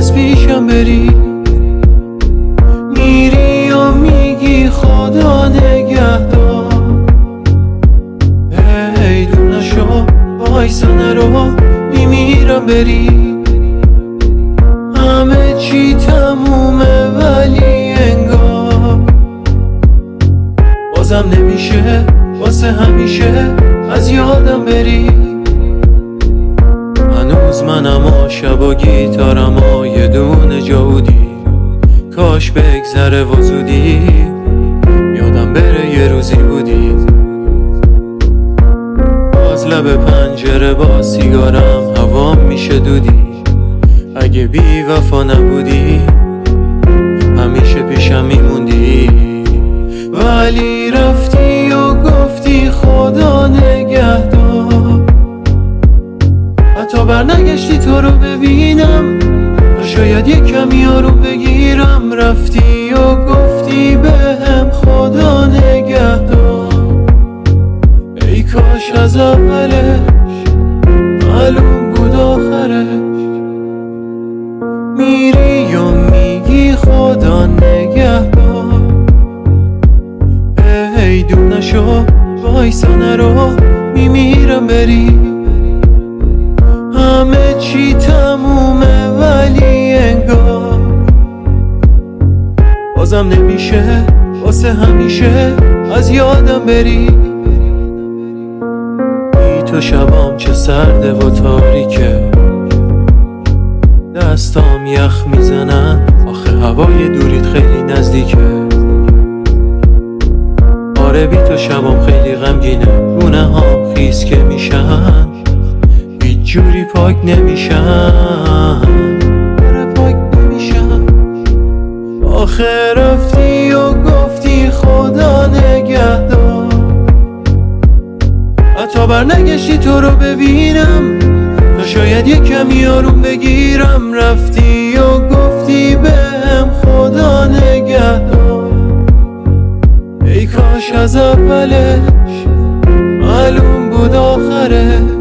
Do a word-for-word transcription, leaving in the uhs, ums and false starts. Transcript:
از پیشم بری. میری و میگی خدا نگهدار، ای دور نشو وایسا نرو میمیرم بری. همه چی تمومه ولی انگار بازم نمیشه واسه همیشه از یادم بری. هنوز منم و شب و گیتارم و یه دونه جودی، کاش بگذره و زودی یادم بره یه روزی بودی. باز لب پنجره با سیگارم هوا میشه دودی. اگه بی وفا نبودی همیشه پیشم میموندی. ولی رفتی و گفتی خدا نگهدار، حتی برنگشتی تو رو ببینم تا شاید یک کمی آروم بگیرم. رفتی و گفتی بهم خدا نگهدار، ای کاش از اولش معلوم بود آخرش. میری و میگی خدا نگهدار، ای دور نشو وایسا نرو میمیرم بری. همه چی تمومه ولی انگار بازم نمیشه واسه همیشه از یادم بری. بی تو شبام چه سرده و تاریکه، دستام یخ میزنن آخه هوای دوریت خیلی نزدیکه. آره بی تو شبام خیلی غمگینه، گونه هام خیس که میشن هیچ جوری پاک نمیشن. آره پاک نمیشن. آخه رفتی و گفتی خدا نگهدار، حتی برنگشتی تو رو ببینم تا شاید یک کمی آروم بگیرم. رفتی و گفتی بهم خدا نگهدار، ای کاش از اولش معلوم بود آخرش.